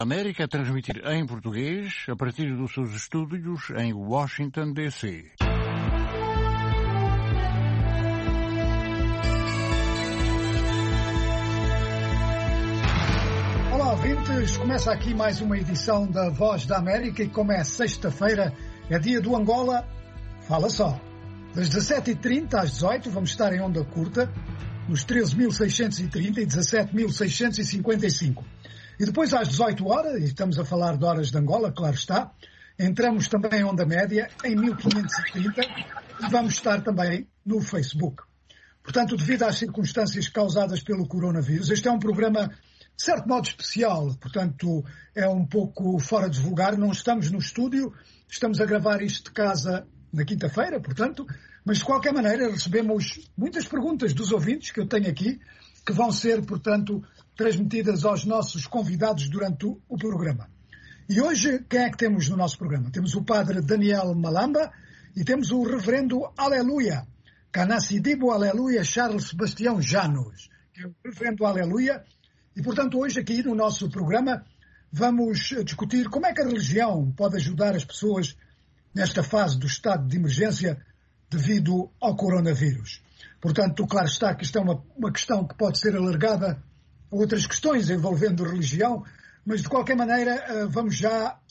América a transmitir em português a partir dos seus estúdios em Washington, D.C. Olá, ouvintes. Começa aqui mais uma edição da Voz da América e como é sexta-feira, é dia do Angola, fala só. Das 17h30 às 18h vamos estar em onda curta, nos 13.630 e 17.655. E depois às 18 horas, e estamos a falar de horas de Angola, claro está, entramos também em onda média em 1530 e vamos estar também no Facebook. Portanto, devido às circunstâncias causadas pelo coronavírus, este é um programa de certo modo especial, portanto é um pouco fora de vulgar, não estamos no estúdio, estamos a gravar isto de casa na quinta-feira, portanto, mas de qualquer maneira recebemos muitas perguntas dos ouvintes que eu tenho aqui, que vão ser, portanto, transmitidas aos nossos convidados durante o programa. E hoje, quem é que temos no nosso programa? Temos o padre Daniel Malamba e temos o reverendo Aleluia, Canasidibo Aleluia Charles Sebastião Janos, que é o reverendo Aleluia. E, portanto, hoje aqui no nosso programa vamos discutir como é que a religião pode ajudar as pessoas nesta fase do estado de emergência devido ao coronavírus. Portanto, claro está que isto é uma questão que pode ser alargada a outras questões envolvendo religião, mas de qualquer maneira, vamos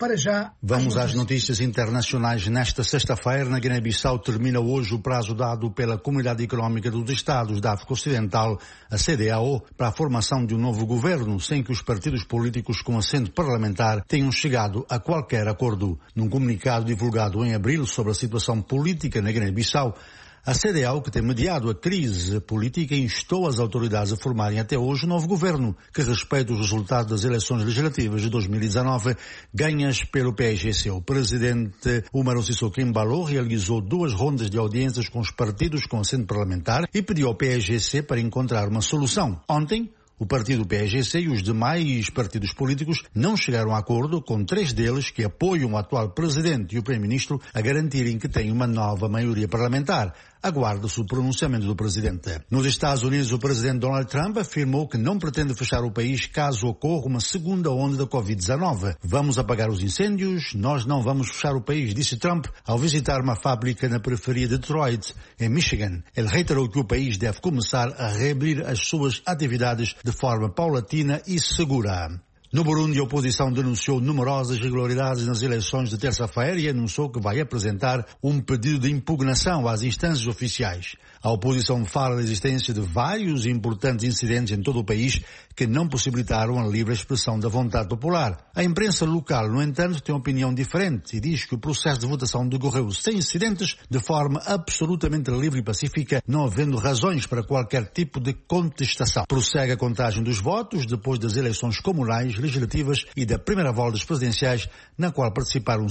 às notícias internacionais. Nesta sexta-feira, na Guiné-Bissau, termina hoje o prazo dado pela Comunidade Económica dos Estados da África Ocidental, a CEDEAO, para a formação de um novo governo, sem que os partidos políticos com assento parlamentar tenham chegado a qualquer acordo. Num comunicado divulgado em abril sobre a situação política na Guiné-Bissau, a CEDEAO, que tem mediado a crise política, instou as autoridades a formarem até hoje um novo governo que respeite os resultados das eleições legislativas de 2019 ganhas pelo PAIGC. O presidente Umaro Sissoco Embalo realizou 2 rondas de audiências com os partidos com assento parlamentar e pediu ao PAIGC para encontrar uma solução. Ontem, o partido PAIGC e os demais partidos políticos não chegaram a acordo, com 3 deles que apoiam o atual presidente e o primeiro-ministro a garantirem que tem uma nova maioria parlamentar. Aguarda-se o pronunciamento do presidente. Nos Estados Unidos, o presidente Donald Trump afirmou que não pretende fechar o país caso ocorra uma segunda onda da Covid-19. Vamos apagar os incêndios, nós não vamos fechar o país, disse Trump ao visitar uma fábrica na periferia de Detroit, em Michigan. Ele reiterou que o país deve começar a reabrir as suas atividades de forma paulatina e segura. No Burundi, a oposição denunciou numerosas irregularidades nas eleições de terça-feira e anunciou que vai apresentar um pedido de impugnação às instâncias oficiais. A oposição fala da existência de vários importantes incidentes em todo o país que não possibilitaram a livre expressão da vontade popular. A imprensa local, no entanto, tem uma opinião diferente e diz que o processo de votação decorreu sem incidentes, de forma absolutamente livre e pacífica, não havendo razões para qualquer tipo de contestação. Prossegue a contagem dos votos depois das eleições comunais, legislativas e da primeira volta das presidenciais, na qual participaram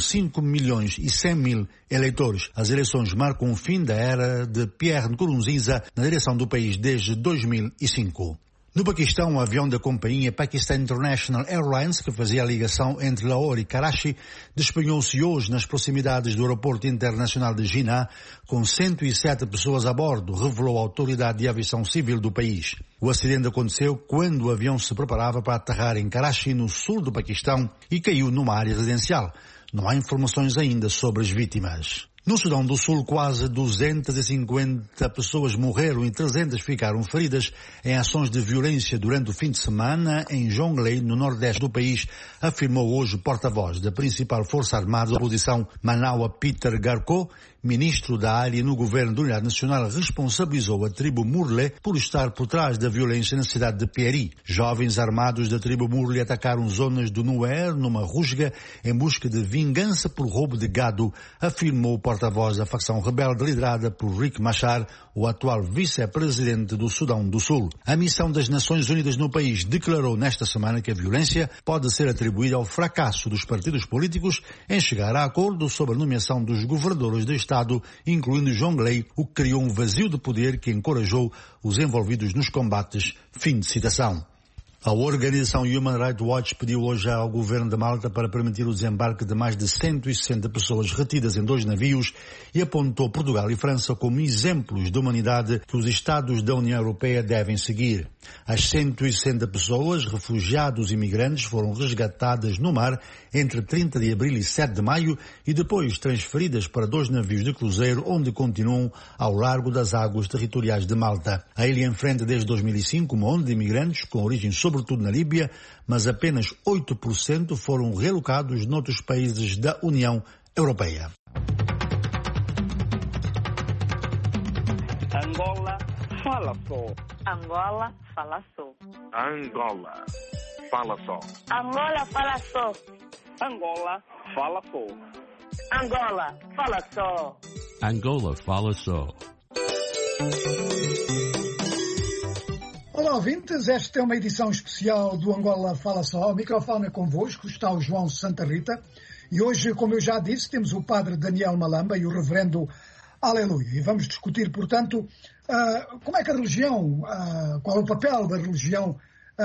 5.100.000 eleitores. As eleições marcam o fim da era de Pierre Nkurunziza na direção do país desde 2005. No Paquistão, um avião da companhia Pakistan International Airlines, que fazia a ligação entre Lahore e Karachi, despenhou-se hoje nas proximidades do aeroporto internacional de Jinnah, com 107 pessoas a bordo, revelou a autoridade de aviação civil do país. O acidente aconteceu quando o avião se preparava para aterrar em Karachi, no sul do Paquistão, e caiu numa área residencial. Não há informações ainda sobre as vítimas. No Sudão do Sul, quase 250 pessoas morreram e 300 ficaram feridas em ações de violência durante o fim de semana em Jonglei, no nordeste do país, afirmou hoje o porta-voz da principal força armada da oposição, Manawa Peter Garko. Ministro da área no governo da Unidade Nacional, responsabilizou a tribo Murle por estar por trás da violência na cidade de Pieri. Jovens armados da tribo Murle atacaram zonas do Nuer numa rusga em busca de vingança por roubo de gado, afirmou o porta-voz da facção rebelde liderada por Riek Machar, o atual vice-presidente do Sudão do Sul. A missão das Nações Unidas no país declarou nesta semana que a violência pode ser atribuída ao fracasso dos partidos políticos em chegar a acordo sobre a nomeação dos governadores do Estado, incluindo Jonglei, o que criou um vazio de poder que encorajou os envolvidos nos combates. Fim de citação. A organização Human Rights Watch pediu hoje ao governo de Malta para permitir o desembarque de mais de 160 pessoas retidas em 2 navios e apontou Portugal e França como exemplos de humanidade que os Estados da União Europeia devem seguir. As 160 pessoas, refugiados e imigrantes, foram resgatadas no mar entre 30 de abril e 7 de maio e depois transferidas para 2 navios de cruzeiro onde continuam ao largo das águas territoriais de Malta. A ilha enfrenta desde 2005 uma onda de imigrantes com origem sobretudo na Líbia, mas apenas 8% foram relocados noutros países da União Europeia. Angola fala só. Angola fala só. Angola fala só. Angola fala só. Angola fala só. Angola fala só. Angola fala só. Olá, ouvintes. Esta é uma edição especial do Angola Fala Só. O microfone é convosco, está o João Santa Rita. E hoje, como eu já disse, temos o padre Daniel Malamba e o reverendo Aleluia. E vamos discutir, portanto, como é que a religião, qual é o papel da religião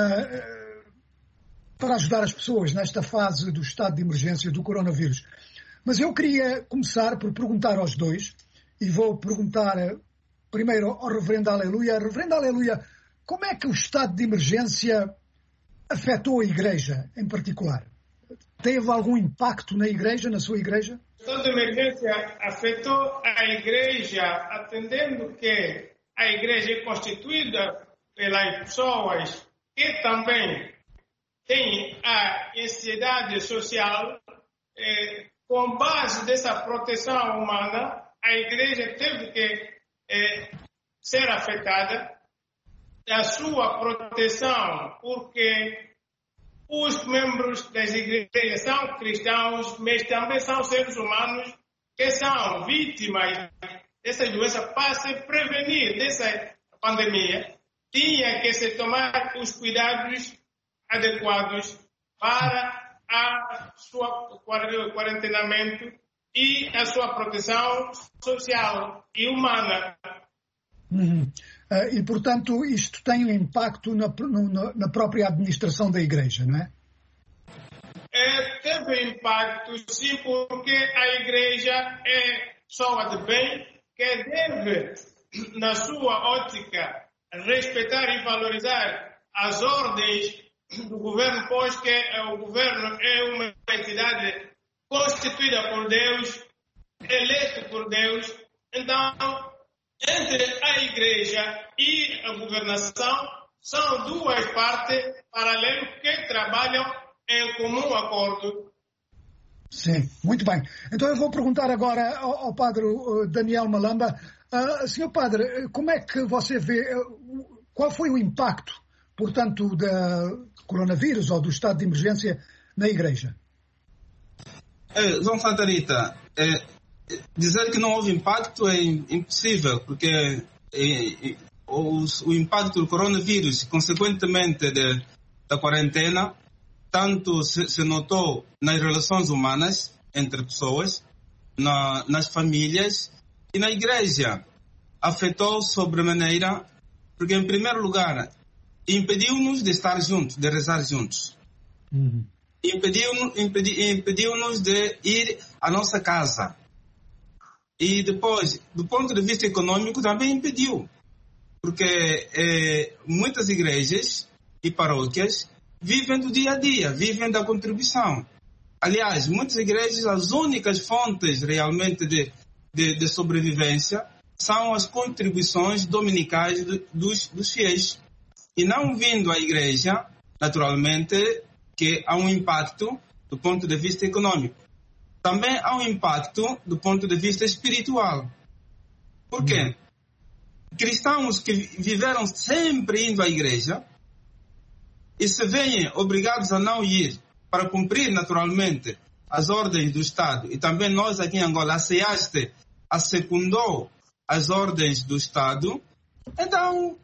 para ajudar as pessoas nesta fase do estado de emergência do coronavírus. Mas eu queria começar por perguntar aos dois, e vou perguntar primeiro ao reverendo Aleluia. Reverendo Aleluia, como é que o estado de emergência afetou a Igreja, em particular? Teve algum impacto na Igreja, na sua Igreja? O estado de emergência afetou a Igreja, atendendo que a Igreja é constituída pelas pessoas que também têm a ansiedade social. Com base dessa proteção humana, a Igreja teve que ser afetada da sua proteção, porque os membros das igrejas são cristãos, mas também são seres humanos que são vítimas dessa doença. Para se prevenir dessa pandemia, tinha que se tomar os cuidados adequados para a sua quarentenamento e a sua proteção social e humana. E, portanto, isto tem um impacto na própria administração da Igreja, não é? Teve impacto, sim, porque a Igreja é pessoa de bem que deve, na sua ótica, respeitar e valorizar as ordens do governo, pois que o governo é uma entidade constituída por Deus, eleito por Deus. Então, entre a Igreja e a governação são duas partes paralelas que trabalham em comum acordo. Sim, muito bem. Então eu vou perguntar agora ao padre Daniel Malamba. Senhor padre, como é que você vê, qual foi o impacto, portanto, do coronavírus ou do estado de emergência na Igreja? João Santa Rita, dizer que não houve impacto é impossível, porque o impacto do coronavírus, consequentemente da quarentena, tanto se notou nas relações humanas entre pessoas, nas famílias e na Igreja. Afetou sobremaneira, porque, em primeiro lugar, impediu-nos de estar juntos, de rezar juntos. Impediu-nos de ir à nossa casa. E depois, do ponto de vista econômico, também impediu. Porque muitas igrejas e paróquias vivem do dia a dia, vivem da contribuição. Aliás, muitas igrejas, as únicas fontes realmente de sobrevivência são as contribuições dominicais dos fiéis. E não vindo à igreja, naturalmente, que há um impacto do ponto de vista econômico. Também há um impacto do ponto de vista espiritual. Por quê? Cristãos que viveram sempre indo à igreja e se veem obrigados a não ir para cumprir naturalmente as ordens do Estado, e também nós aqui em Angola, a CEASTE assecundou as ordens do Estado, então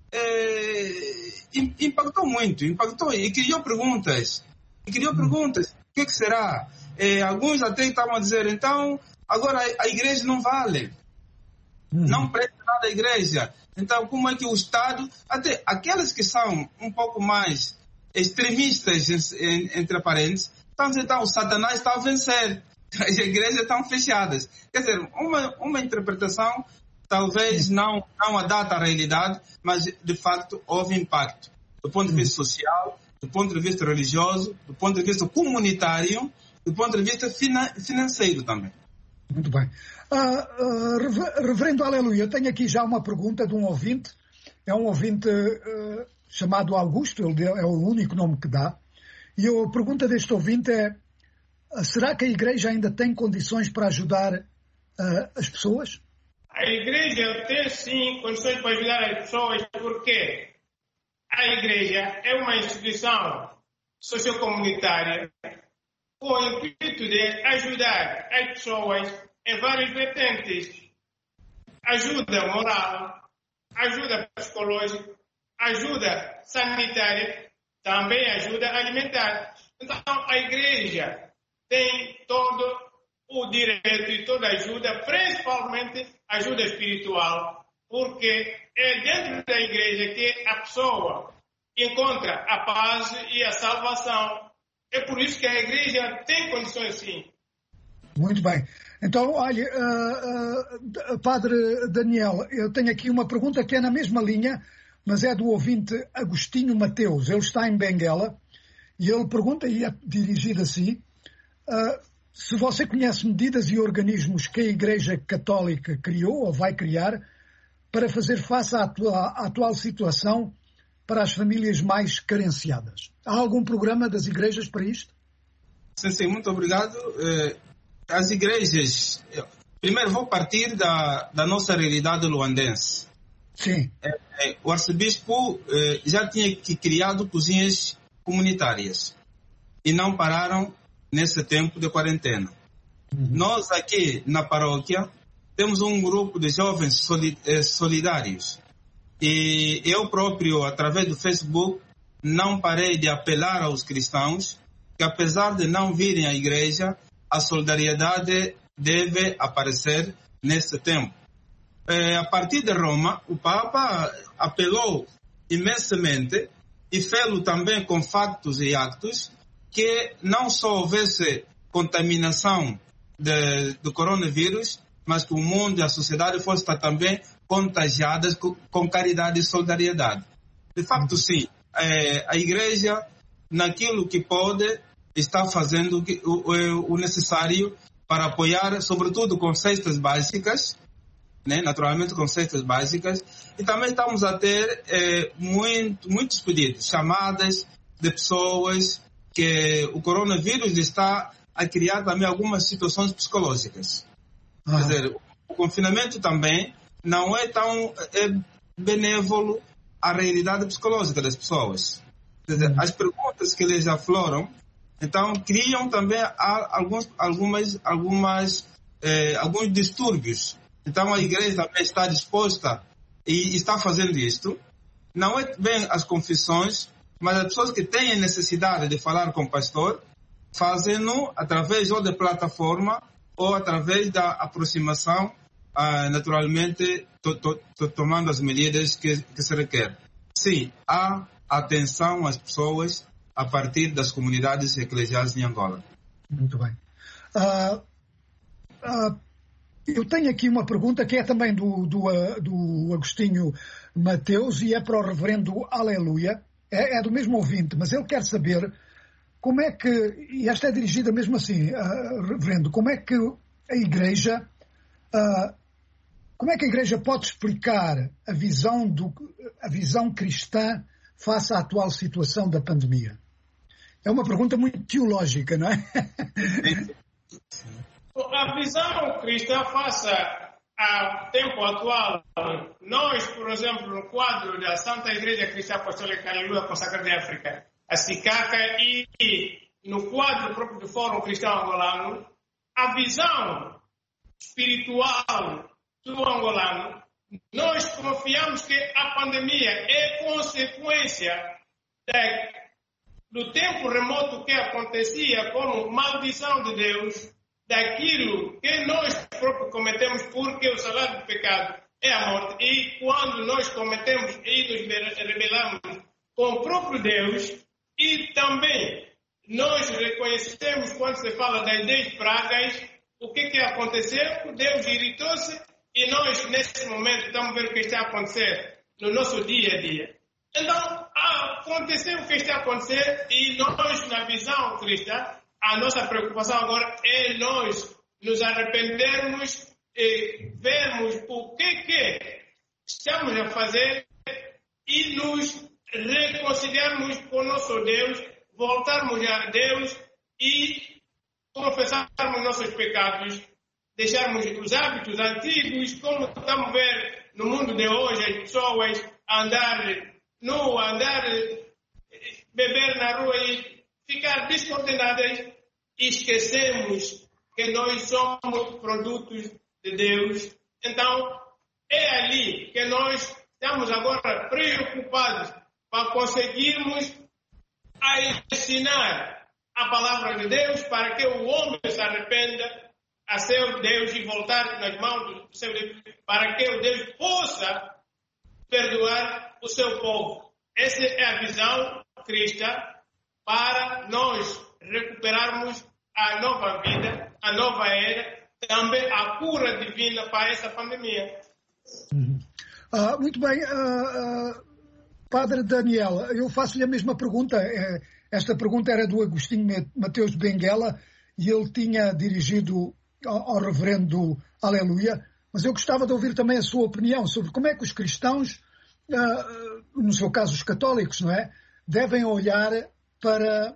impactou muito, e criou perguntas. O que será? Alguns até estavam a dizer, então, agora a igreja não vale. Não presta nada à igreja. Então, como é que o Estado, até aqueles que são um pouco mais extremistas, entre parênteses, então o Satanás está a vencer. As igrejas estão fechadas. Quer dizer, uma interpretação talvez não adapta à realidade, mas de facto houve impacto. Do ponto de vista social, do ponto de vista religioso, do ponto de vista comunitário, do ponto de vista financeiro também. Muito bem. Reverendo Aleluia, eu tenho aqui já uma pergunta de um ouvinte. É um ouvinte chamado Augusto, ele é o único nome que dá. E a pergunta deste ouvinte é: será que a Igreja ainda tem condições para ajudar as pessoas? A Igreja tem sim condições para ajudar as pessoas, porque a Igreja é uma instituição sociocomunitária com o intuito de ajudar as pessoas em várias vertentes. Ajuda moral, ajuda psicológica, ajuda sanitária, também ajuda alimentar. Então, a Igreja tem todo o direito e toda a ajuda, principalmente ajuda espiritual, porque é dentro da Igreja que a pessoa encontra a paz e a salvação. É por isso que a Igreja tem condições, sim. Muito bem. Então, olha, Padre Daniel, eu tenho aqui uma pergunta que é na mesma linha, mas é do ouvinte Agostinho Mateus. Ele está em Benguela e ele pergunta, e é dirigido a si, se você conhece medidas e organismos que a Igreja Católica criou ou vai criar para fazer face à atual situação para as famílias mais carenciadas. Há algum programa das igrejas para isto? Sim, muito obrigado. As igrejas... Primeiro vou partir da nossa realidade luandense. Sim. O arcebispo já tinha criado cozinhas comunitárias e não pararam nesse tempo de quarentena. Nós aqui na paróquia temos um grupo de jovens solidários e eu próprio, através do Facebook, não parei de apelar aos cristãos que, apesar de não virem à igreja, a solidariedade deve aparecer nesse tempo. A partir de Roma, o Papa apelou imensamente e fez-lo também com factos e actos que não só houvesse contaminação do coronavírus, mas que o mundo e a sociedade fossem também contagiadas com caridade e solidariedade. De facto, sim, a Igreja, naquilo que pode, está fazendo o necessário para apoiar, sobretudo com cestas básicas, né? Naturalmente com cestas básicas, e também estamos a ter muitos pedidos, chamadas de pessoas que o coronavírus está a criar também algumas situações psicológicas. Quer dizer, o confinamento também não é tão benévolo à realidade psicológica das pessoas. Quer dizer, as perguntas que eles afloram, então, criam também alguns distúrbios. Então, a igreja também está disposta e está fazendo isto. Não é bem as confissões, mas as pessoas que têm necessidade de falar com o pastor fazem-no através ou da plataforma ou através da aproximação, naturalmente, tomando as medidas que se requer. Sim, há atenção às pessoas a partir das comunidades eclesiais em Angola. Muito bem. Eu tenho aqui uma pergunta que é também do Agostinho Mateus e é para o reverendo Aleluia. É do mesmo ouvinte, mas ele quer saber como é que, e esta é dirigida mesmo assim, reverendo, como é que a Igreja pode explicar a visão cristã face à atual situação da pandemia? É uma pergunta muito teológica, não é? A visão cristã face ao tempo atual, nós, por exemplo, no quadro da Santa Igreja Cristã Apostólica Aleluia Consagrada em África, a SICACA, e no quadro próprio do Fórum Cristão Angolano, a visão espiritual do angolano, nós confiamos que a pandemia é consequência do tempo remoto que acontecia como maldição de Deus, daquilo que nós próprios cometemos, porque o salário do pecado é a morte. E quando nós cometemos e nos rebelamos com o próprio Deus, E também nós reconhecemos, quando se fala das 10 pragas, o que aconteceu? Deus irritou-se e nós, nesse momento, estamos vendo o que está a acontecer no nosso dia a dia. Então, aconteceu o que está a acontecer e nós, na visão cristã, a nossa preocupação agora é nós nos arrependermos e vermos o que estamos a fazer e nos reconciliarmos com o nosso Deus, voltarmos a Deus e confessarmos nossos pecados, deixarmos os hábitos antigos, como estamos a ver no mundo de hoje, as pessoas andar beber na rua e ficar descoordenadas, e esquecemos que nós somos produtos de Deus. Então, é ali que nós estamos agora preocupados para conseguirmos ensinar a palavra de Deus para que o homem se arrependa a seu Deus e voltar nas mãos do seu Deus, para que o Deus possa perdoar o seu povo. Essa é a visão cristã para nós recuperarmos a nova vida, a nova era, também a cura divina para essa pandemia. Muito bem. Padre Daniel, eu faço-lhe a mesma pergunta. Esta pergunta era do Agostinho Mateus de Benguela e ele tinha dirigido ao reverendo Aleluia, mas eu gostava de ouvir também a sua opinião sobre como é que os cristãos, no seu caso os católicos, não é, devem olhar para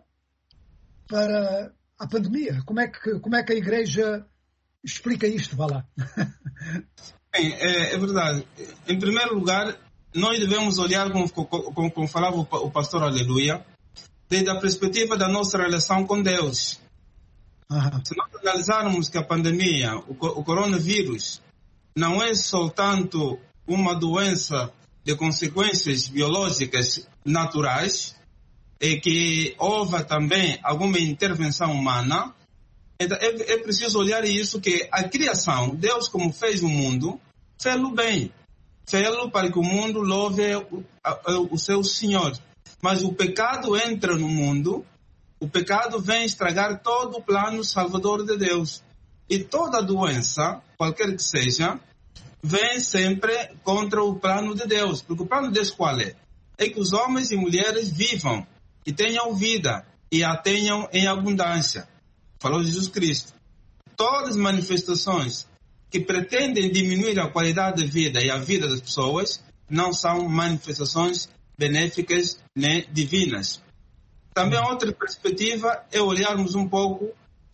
a pandemia. Como é que a Igreja explica isto? Vá lá. Bem, é verdade. Em primeiro lugar, nós devemos olhar, como falava o pastor Aleluia, desde a perspectiva da nossa relação com Deus. Se nós analisarmos que a pandemia, o coronavírus, não é só tanto uma doença de consequências biológicas naturais, e que houve também alguma intervenção humana, então é preciso olhar isso, que a criação, Deus como fez o mundo, fez-lo bem, fez-lo para que o mundo louve o seu Senhor. Mas o pecado entra no mundo, o pecado vem estragar todo o plano salvador de Deus. E toda doença, qualquer que seja, vem sempre contra o plano de Deus. Porque o plano de Deus qual é? É que os homens e mulheres vivam e tenham vida e a tenham em abundância. Falou Jesus Cristo. Todas as manifestações que pretendem diminuir a qualidade de vida e a vida das pessoas não são manifestações benéficas nem divinas. Também outra perspectiva é olharmos um pouco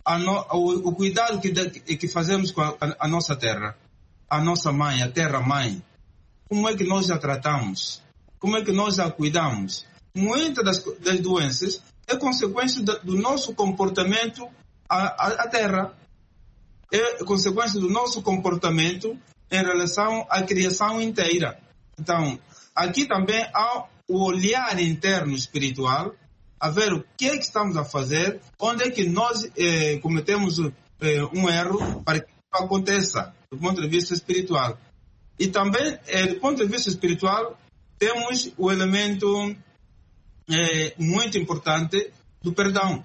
o cuidado que fazemos com a nossa terra, a nossa mãe, a terra-mãe. Como é que nós a tratamos? Como é que nós a cuidamos? Muitas das doenças é consequência do nosso comportamento à terra. É consequência do nosso comportamento em relação à criação inteira. Então, aqui também há o olhar interno espiritual, a ver o que é que estamos a fazer, onde é que nós cometemos um erro para que isso aconteça, do ponto de vista espiritual. E também, do ponto de vista espiritual, temos o elemento muito importante do perdão.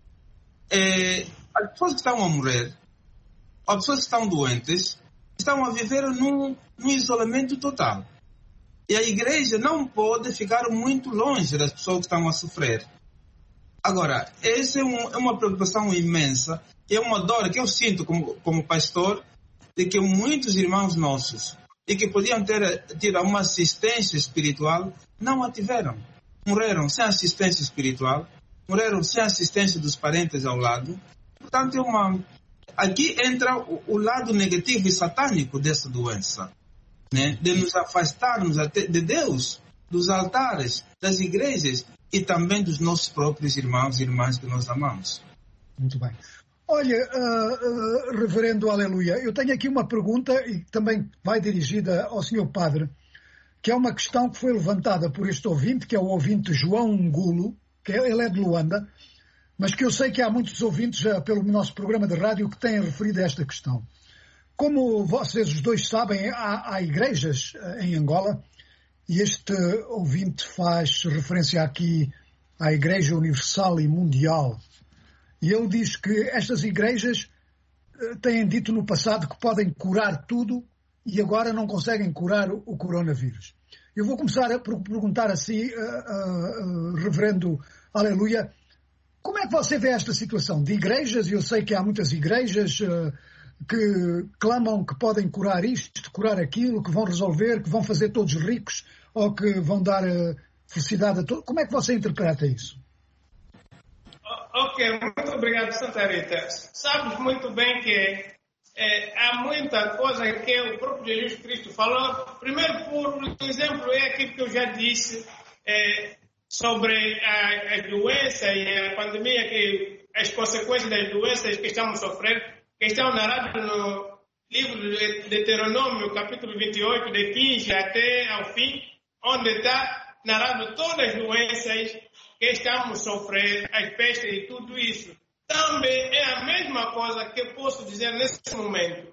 As pessoas que estão a morrer, as pessoas que estão doentes, estão a viver num isolamento total. E a Igreja não pode ficar muito longe das pessoas que estão a sofrer. Agora, essa é uma preocupação imensa, e é uma dor que eu sinto como pastor, de que muitos irmãos nossos, e que podiam ter tido uma assistência espiritual, não a tiveram. Morreram sem assistência espiritual, morreram sem assistência dos parentes ao lado. Portanto, aqui entra o lado negativo e satânico dessa doença, né? De nos afastarmos de Deus, dos altares, das igrejas e também dos nossos próprios irmãos e irmãs que nós amamos. Muito bem. Olha, reverendo Aleluia, eu tenho aqui uma pergunta e também vai dirigida ao senhor padre, que é uma questão que foi levantada por este ouvinte, que é o ouvinte João Ngulo, que ele é de Luanda, mas que eu sei que há muitos ouvintes pelo nosso programa de rádio que têm referido a esta questão. Como vocês os dois sabem, há igrejas em Angola, e este ouvinte faz referência aqui à Igreja Universal e Mundial. E ele diz que estas igrejas têm dito no passado que podem curar tudo e agora não conseguem curar o coronavírus. Eu vou começar a perguntar assim, reverendo Aleluia, como é que você vê esta situação de igrejas? Eu sei que há muitas igrejas que clamam que podem curar isto, curar aquilo, que vão resolver, que vão fazer todos ricos ou que vão dar felicidade a todos. Como é que você interpreta isso? Ok, muito obrigado, Santa Rita. Sabes muito bem que há muita coisa que o próprio Jesus Cristo falou. Primeiro, por exemplo, é aquilo que eu já disse sobre as doenças e a pandemia, que as consequências das doenças que estamos sofrendo, que estão narradas no livro de Deuteronômio, capítulo 28, de 15 até ao fim, onde está narrado todas as doenças que estamos sofrendo, as pestes e tudo isso. Também é a mesma coisa que eu posso dizer nesse momento.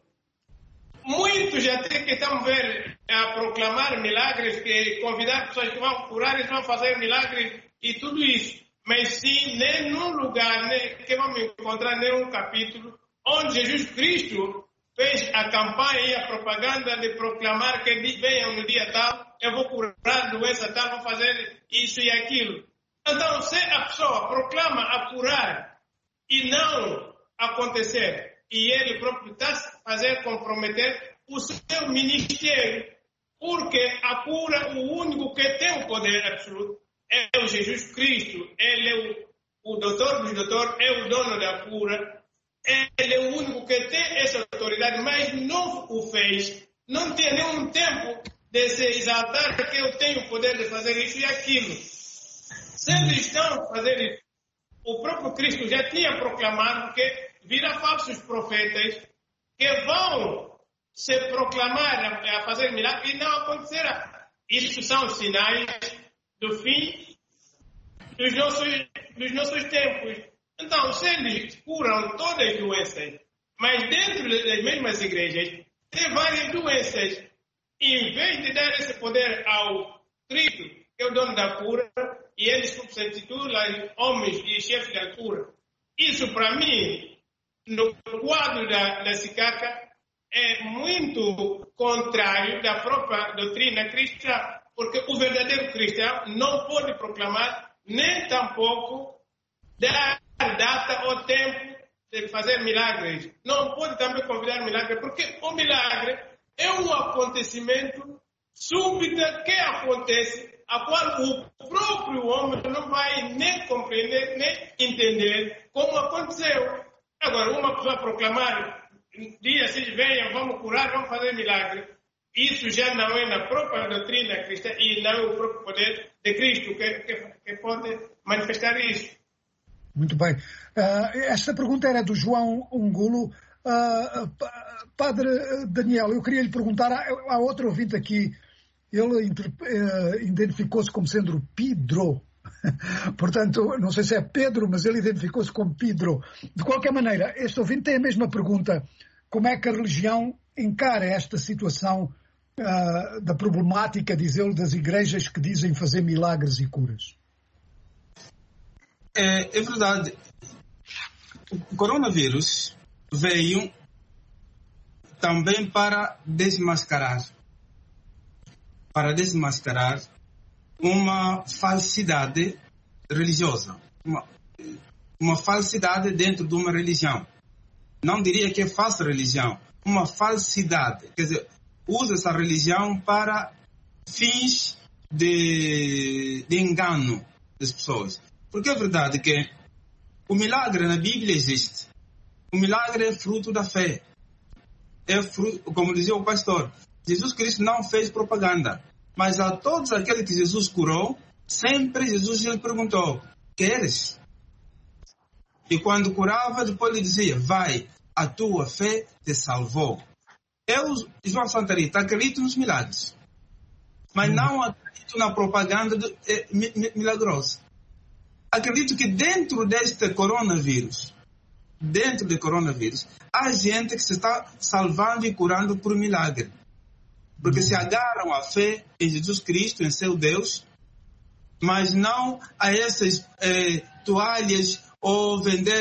Muitos até que estão a proclamar milagres, que convidar pessoas que vão curar, eles vão fazer milagres e tudo isso. Mas sim, nem num lugar que vamos encontrar nenhum capítulo onde Jesus Cristo fez a campanha e a propaganda de proclamar que venham no dia tal, eu vou curar a doença tal, vou fazer isso e aquilo. Então, se a pessoa proclama a curar e não acontecer, e ele próprio está a fazer comprometer o seu ministério, porque a cura, o único que tem o poder absoluto é o Jesus Cristo. Ele é o doutor dos doutores, é o dono da cura. Ele é o único que tem essa autoridade, mas não o fez. Não tem nenhum tempo de se exaltar que eu tenho o poder de fazer isso e aquilo. Se eles estão a fazer isso, o próprio Cristo já tinha proclamado que virá falsos profetas que vão se proclamar a fazer milagres e não acontecerá. Isso são sinais do fim dos nossos tempos. Então, se eles curam todas as doenças, mas dentro das mesmas igrejas tem várias doenças, em vez de dar esse poder ao Cristo, que é o dono da cura, e eles substituem homens e chefes da cura. Isso, para mim, no quadro da SICACA, é muito contrário da própria doutrina cristã, porque o verdadeiro cristão não pode proclamar, nem tampouco dar data ou tempo de fazer milagres. Não pode também convidar milagre, porque o milagre é um acontecimento súbito que acontece, a qual o próprio homem não vai nem compreender, nem entender como aconteceu. Agora, uma pessoa proclamar, dia se venha, vamos curar, vamos fazer milagre, isso já não é na própria doutrina cristã e não é o próprio poder de Cristo que pode manifestar isso. Muito bem. Esta pergunta era do João Ungulo. Padre Daniel, eu queria lhe perguntar, há outro ouvinte aqui, ele identificou-se como sendo Pedro. Portanto, não sei se é Pedro, mas ele identificou-se como Pedro. De qualquer maneira, este ouvinte tem a mesma pergunta. Como é que a religião encara esta situação da problemática, diz ele, das igrejas que dizem fazer milagres e curas? É verdade. O coronavírus veio também para desmascarar uma falsidade religiosa, uma falsidade dentro de uma religião. Não diria que é falsa religião, uma falsidade. Quer dizer, usa essa religião para fins de engano das pessoas. Porque é verdade que o milagre na Bíblia existe. O milagre é fruto da fé. É fruto, como dizia o pastor, Jesus Cristo não fez propaganda. Mas a todos aqueles que Jesus curou, sempre Jesus lhe perguntou, queres? E quando curava, depois lhe dizia, vai, a tua fé te salvou. Eu, João Santa Rita, acredito nos milagres. Mas não acredito na propaganda milagrosa. Acredito que dentro deste coronavírus, há gente que se está salvando e curando por milagre. Porque se agarram à fé em Jesus Cristo, em seu Deus, mas não a essas toalhas ou vender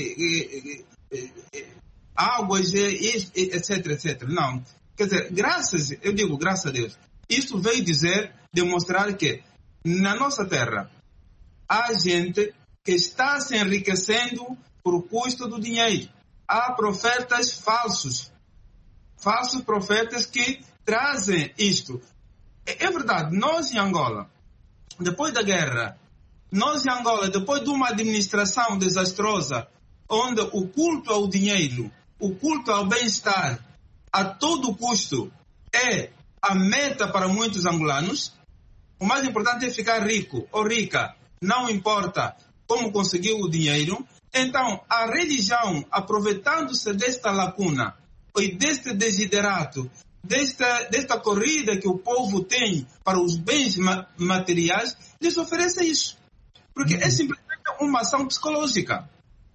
águas, etc, etc. Não. Quer dizer, graças a Deus, isso veio demonstrar que na nossa terra há gente que está se enriquecendo por custo do dinheiro. Há profetas falsos profetas que trazem isto. É verdade, nós em Angola, depois da guerra, depois de uma administração desastrosa, onde o culto ao dinheiro, o culto ao bem-estar, a todo custo, é a meta para muitos angolanos, o mais importante é ficar rico ou rica, não importa como conseguiu o dinheiro. Então, a religião, aproveitando-se desta lacuna, e deste desiderato, desta corrida que o povo tem para os bens materiais, lhes oferece isso. Porque é simplesmente uma ação psicológica.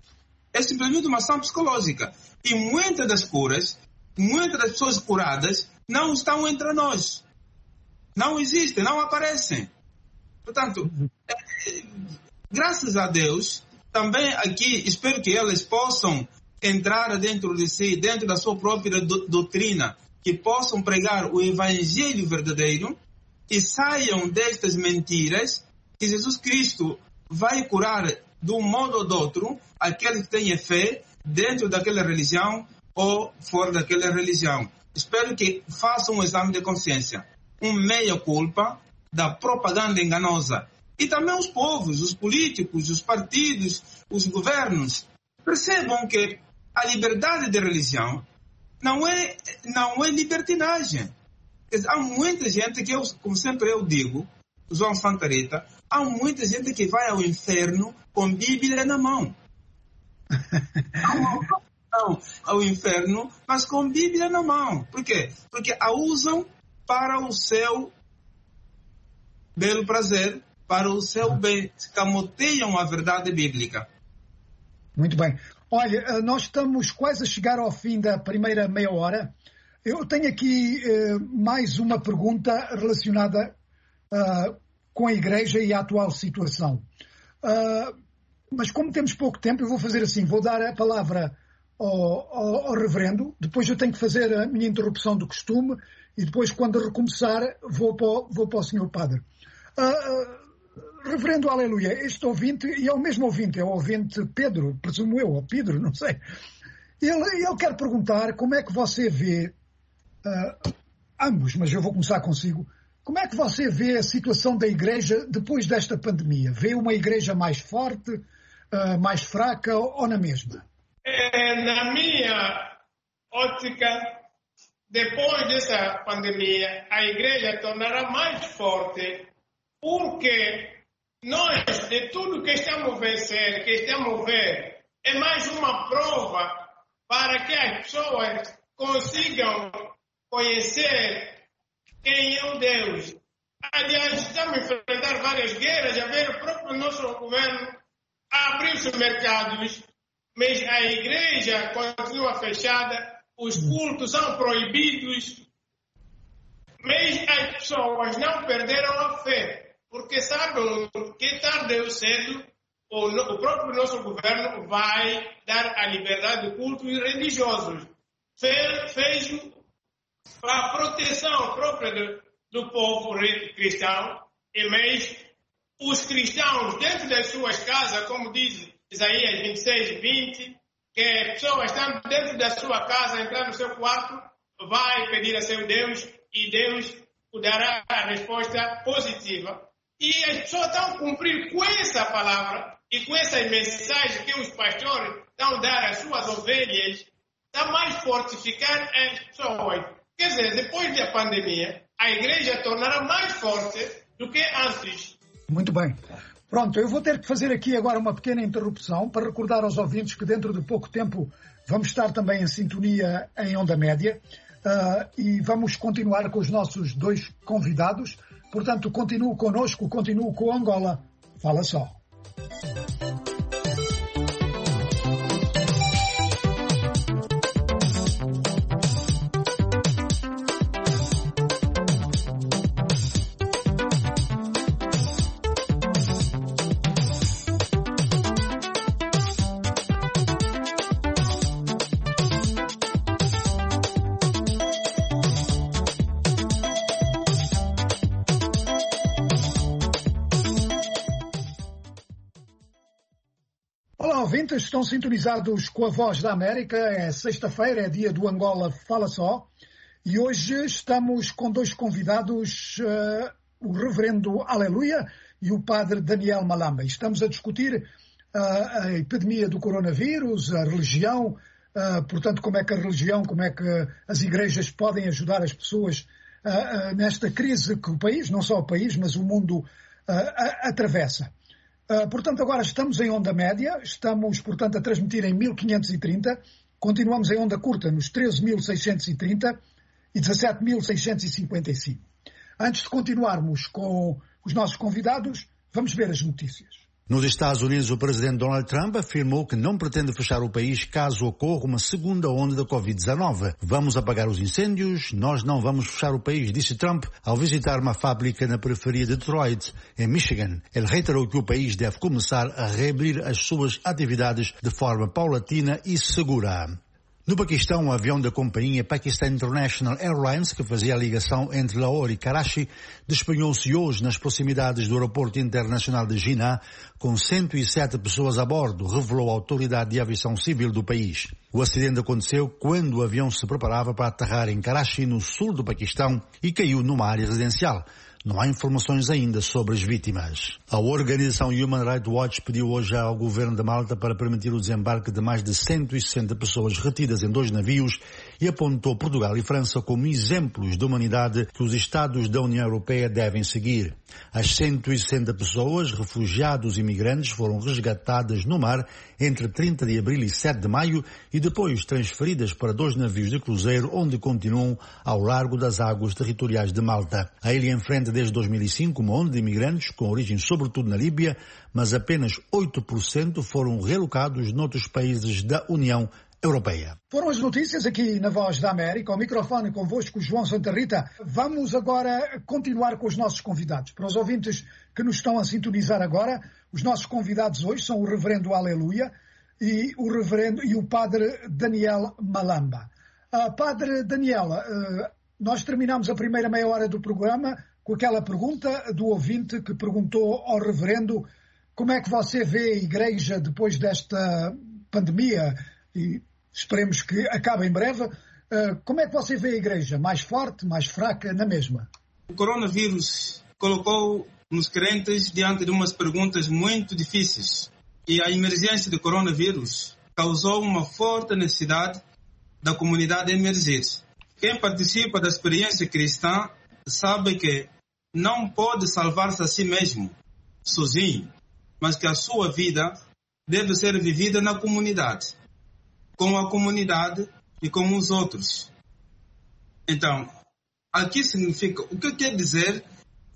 E muitas das curas, muitas das pessoas curadas, não estão entre nós. Não existem, não aparecem. Portanto, graças a Deus, também aqui, espero que elas possam entrar dentro de si, dentro da sua própria doutrina, que possam pregar o evangelho verdadeiro e saiam destas mentiras, que Jesus Cristo vai curar de um modo ou de outro aqueles que têm fé dentro daquela religião ou fora daquela religião. Espero que façam um exame de consciência, meia-culpa da propaganda enganosa. E também os povos, os políticos, os partidos, os governos, percebam que a liberdade de religião não é libertinagem. Há muita gente que, como sempre eu digo, João Santa Rita, há muita gente que vai ao inferno com Bíblia na mão. Não ao inferno, mas com Bíblia na mão. Por quê? Porque a usam para o seu belo prazer, para o seu bem. Escamoteiam a verdade bíblica. Muito bem. Olha, nós estamos quase a chegar ao fim da primeira meia hora. Eu tenho aqui mais uma pergunta relacionada com a Igreja e a atual situação. Mas como temos pouco tempo, eu vou fazer assim, vou dar a palavra ao reverendo, depois eu tenho que fazer a minha interrupção do costume e depois, quando recomeçar, vou para o senhor padre. Reverendo, aleluia, este ouvinte, e é o mesmo ouvinte, é o ouvinte Pedro, presumo eu, ou Pedro, não sei. Ele quer perguntar como é que você vê, ambos, mas eu vou começar consigo, como é que você vê a situação da Igreja depois desta pandemia? Vê uma Igreja mais forte, mais fraca ou na mesma? Na minha ótica, depois dessa pandemia, a Igreja tornará mais forte, porque nós, de tudo que estamos a vencer, que estamos a ver, é mais uma prova para que as pessoas consigam conhecer quem é o Deus. Aliás, estamos a enfrentar várias guerras, a ver o próprio nosso governo abrir os mercados, mas a Igreja continua fechada, os cultos são proibidos, mas as pessoas não perderam a fé. Porque sabem que tarde ou cedo o próprio nosso governo vai dar a liberdade de cultos religiosos. Fez para a proteção própria do povo cristão, mas os cristãos dentro das suas casas, como diz Isaías 26, 20, que a pessoa está dentro da sua casa, entrar no seu quarto, vai pedir a seu Deus e Deus dará a resposta positiva. E as pessoas estão a cumprir com essa palavra e com essas mensagens que os pastores estão a dar às suas ovelhas, está mais fortificar as pessoas. Quer dizer, depois da pandemia, a Igreja tornará mais forte do que antes. Muito bem. Pronto, eu vou ter que fazer aqui agora uma pequena interrupção para recordar aos ouvintes que dentro de pouco tempo vamos estar também em sintonia em onda média e vamos continuar com os nossos dois convidados. Portanto, continuo connosco, continuo com Angola. Fala só. ouvintes, estão sintonizados com a Voz da América. É sexta-feira, é dia do Angola Fala Só. E hoje estamos com dois convidados, o Reverendo Aleluia e o Padre Daniel Malamba. Estamos a discutir a epidemia do coronavírus, a religião, portanto, como é que a religião, como é que as igrejas podem ajudar as pessoas nesta crise que o país, não só o país, mas o mundo atravessa. Portanto, agora estamos em onda média, estamos, portanto, a transmitir em 1530, continuamos em onda curta nos 13.630 e 17.655. Antes de continuarmos com os nossos convidados, vamos ver as notícias. Nos Estados Unidos, o presidente Donald Trump afirmou que não pretende fechar o país caso ocorra uma segunda onda da Covid-19. Vamos apagar os incêndios, nós não vamos fechar o país, disse Trump ao visitar uma fábrica na periferia de Detroit, em Michigan. Ele reiterou que o país deve começar a reabrir as suas atividades de forma paulatina e segura. No Paquistão, um avião da companhia Pakistan International Airlines, que fazia a ligação entre Lahore e Karachi, despenhou-se hoje nas proximidades do aeroporto internacional de Jinnah, com 107 pessoas a bordo, revelou a autoridade de aviação civil do país. O acidente aconteceu quando o avião se preparava para aterrar em Karachi, no sul do Paquistão, e caiu numa área residencial. Não há informações ainda sobre as vítimas. A organização Human Rights Watch pediu hoje ao governo de Malta para permitir o desembarque de mais de 160 pessoas retidas em 2 navios e apontou Portugal e França como exemplos de humanidade que os Estados da União Europeia devem seguir. As 160 pessoas, refugiados e imigrantes, foram resgatadas no mar entre 30 de abril e 7 de maio e depois transferidas para 2 navios de cruzeiro onde continuam ao largo das águas territoriais de Malta. A ilha enfrenta desde 2005 uma onda de imigrantes com origem sobretudo na Líbia, mas apenas 8% foram relocados noutros países da União Europeia. Foram as notícias aqui na Voz da América. Ao microfone convosco, João Santa Rita. Vamos agora continuar com os nossos convidados. Para os ouvintes que nos estão a sintonizar agora, os nossos convidados hoje são o Reverendo Aleluia e o Padre Daniel Malamba. Padre Daniel, nós terminamos a primeira meia hora do programa com aquela pergunta do ouvinte que perguntou ao Reverendo como é que você vê a Igreja depois desta pandemia e esperemos que acabe em breve. Como é que você vê a Igreja? Mais forte, mais fraca, na mesma? O coronavírus colocou nos crentes diante de umas perguntas muito difíceis e a emergência do coronavírus causou uma forte necessidade da comunidade emergir. Quem participa da experiência cristã sabe que não pode salvar-se a si mesmo, sozinho, mas que a sua vida deve ser vivida na comunidade, com a comunidade e com os outros. Então, aqui significa, o que quer dizer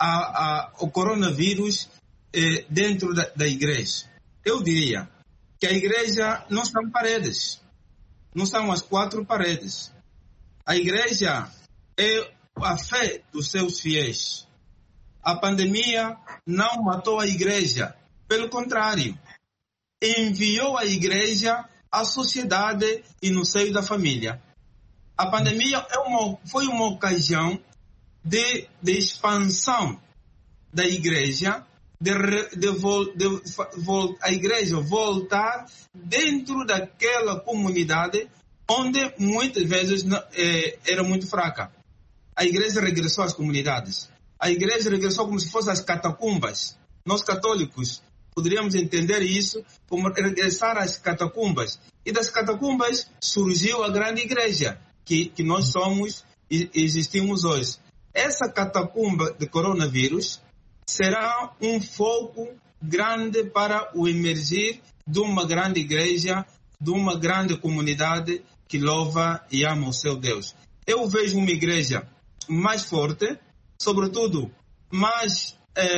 o coronavírus dentro da igreja? Eu diria que a igreja não são paredes, não são as 4 paredes. A igreja é a fé dos seus fiéis. A pandemia não matou a igreja, pelo contrário, enviou a igreja à sociedade e no seio da família. A pandemia foi uma ocasião de expansão da igreja, a igreja voltar dentro daquela comunidade onde muitas vezes era muito fraca. A igreja regressou às comunidades. A igreja regressou como se fossem as catacumbas. Nós católicos poderíamos entender isso como regressar às catacumbas. E das catacumbas surgiu a grande igreja, que nós somos e existimos hoje. Essa catacumba de coronavírus será um foco grande para o emergir de uma grande igreja, de uma grande comunidade que louva e ama o seu Deus. Eu vejo uma igreja mais forte, sobretudo mais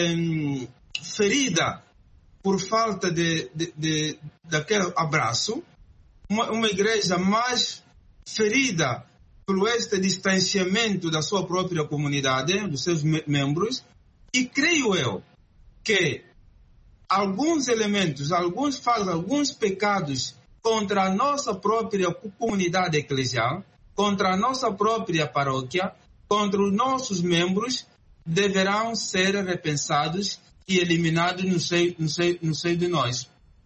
ferida por falta daquele abraço, uma igreja mais ferida por este distanciamento da sua própria comunidade, dos seus membros, e creio eu que alguns elementos, alguns pecados contra a nossa própria comunidade eclesial, contra a nossa própria paróquia, contra os nossos membros, deverão ser repensados e eliminados no seio de nós.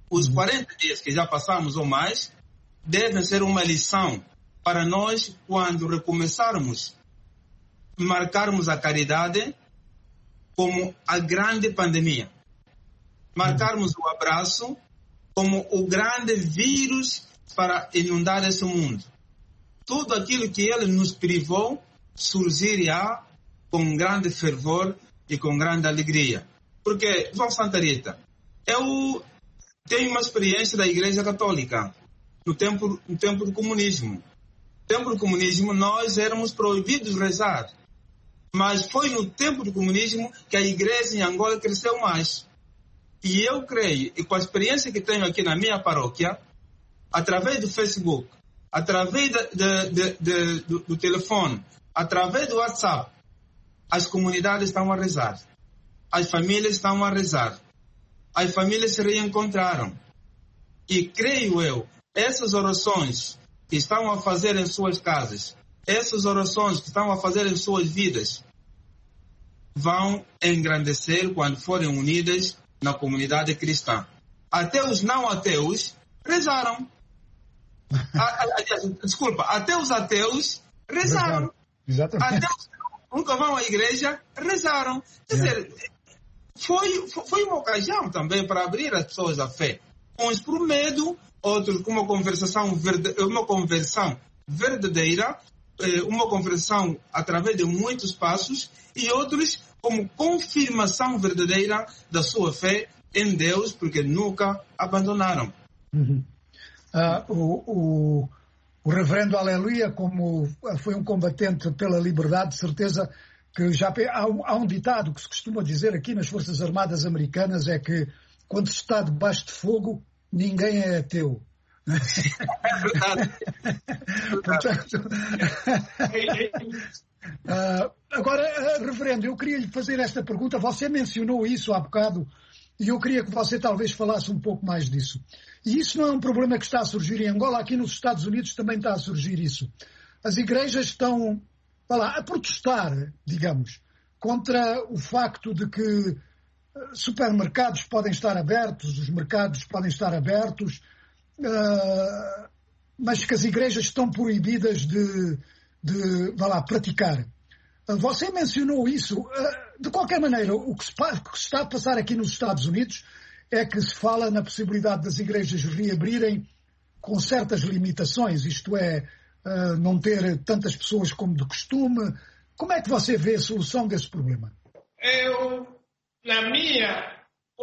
Os 40 dias que já passamos ou mais devem ser uma lição para nós quando recomeçarmos, marcarmos a caridade como a grande pandemia. Marcarmos o abraço como o grande vírus para inundar esse mundo. Tudo aquilo que ele nos privou surgirá com grande fervor e com grande alegria. Porque, João Santa Rita, eu tenho uma experiência da Igreja Católica no tempo do comunismo. No tempo do comunismo nós éramos proibidos de rezar. Mas foi no tempo do comunismo que a igreja em Angola cresceu mais. E eu creio, e com a experiência que tenho aqui na minha paróquia, através do Facebook, através do telefone, através do WhatsApp, as comunidades estão a rezar. As famílias estão a rezar. As famílias se reencontraram. E creio eu, essas orações que estão a fazer em suas casas, essas orações que estão a fazer em suas vidas, vão engrandecer quando forem unidas na comunidade cristã. Até os não ateus rezaram. Desculpa, até os ateus rezaram. Exatamente. Até os que nunca vão à igreja rezaram. Quer dizer, foi uma ocasião também para abrir as pessoas à fé. Uns por medo, outros com uma conversão verdadeira, uma conversão através de muitos passos, e outros como confirmação verdadeira da sua fé em Deus, porque nunca abandonaram. Uhum. O reverendo Aleluia, como foi um combatente pela liberdade, de certeza que já há um ditado que se costuma dizer aqui nas Forças Armadas Americanas, é que quando se está debaixo de fogo, ninguém é ateu. É verdade. Portanto, agora, reverendo, eu queria lhe fazer esta pergunta. Você mencionou isso há bocado e eu queria que você talvez falasse um pouco mais disso. E isso não é um problema que está a surgir em Angola, aqui nos Estados Unidos também está a surgir isso. As igrejas estão a protestar, digamos, contra o facto de que supermercados podem estar abertos, os mercados podem estar abertos, mas que as igrejas estão proibidas de praticar. Você mencionou isso. De qualquer maneira, o que se está a passar aqui nos Estados Unidos é que se fala na possibilidade das igrejas reabrirem com certas limitações, isto é, não ter tantas pessoas como de costume. Como é que você vê a solução desse problema? Eu, na minha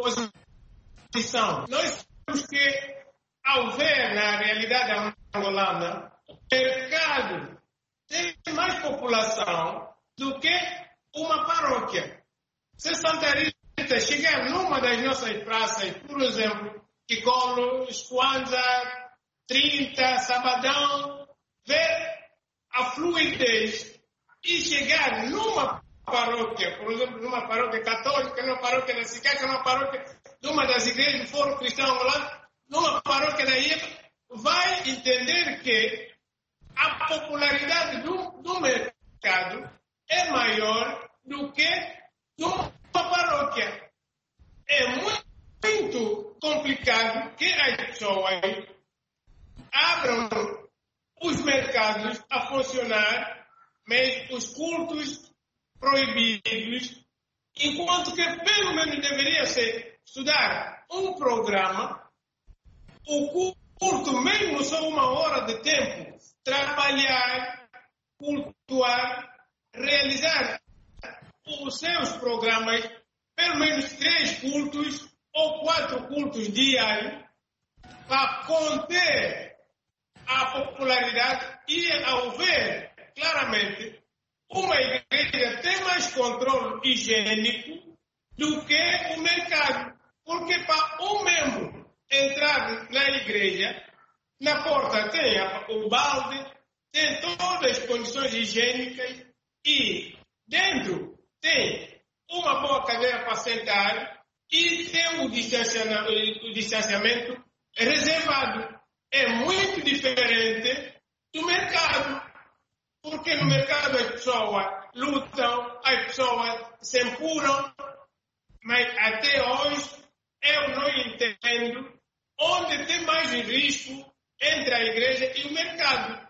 posição, nós temos que, ao ver na realidade angolana, o mercado tem mais população do que uma paróquia. Se Santa Rita chegar numa das nossas praças, por exemplo, Ticolo, Esquanza, 30, Sabadão, ver a fluidez e chegar numa paróquia, por exemplo, numa paróquia católica, numa paróquia da Sicaca, numa paróquia de uma das igrejas do Fórum Cristão Angolano, numa paróquia da IEPA, vai entender que a popularidade do mercado é maior do que de uma paróquia. É muito complicado que as pessoas abram os mercados a funcionar, mas os cultos proibidos, enquanto que pelo menos deveria ser estudar um programa, o culto mesmo só 1 hora de tempo, trabalhar, cultuar, realizar os seus programas, pelo menos 3 cultos ou 4 cultos diários, para conter a popularidade e, ao ver claramente, uma igreja tem mais controle higiênico do que o mercado. Porque para um membro entrar na igreja, na porta tem o balde, tem todas as condições higiênicas e dentro tem uma boa cadeira para sentar e tem o distanciamento reservado. É muito diferente do mercado. Porque no mercado as pessoas lutam, as pessoas se empuram, mas até hoje eu não entendo onde tem mais risco entre a igreja e o mercado.